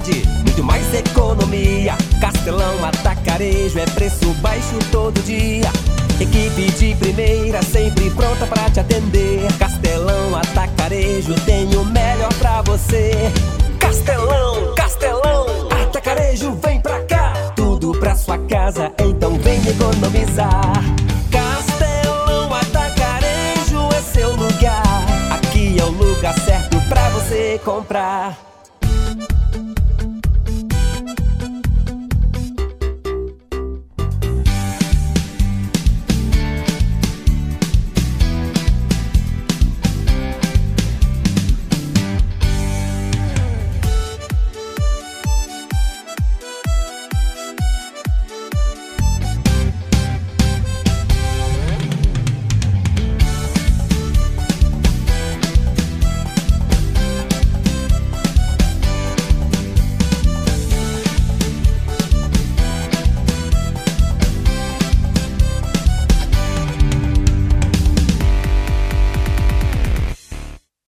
qualidade, muito mais economia. Castelão Atacarejo é preço baixo todo dia. Equipe de primeira, sempre pronta pra te atender. Castelão Atacarejo tem o melhor pra você. Castelão, Castelão Atacarejo, vem pra cá. Tudo pra sua casa, então vem economizar. Castelão Atacarejo é seu lugar. Aqui é o lugar certo pra você comprar.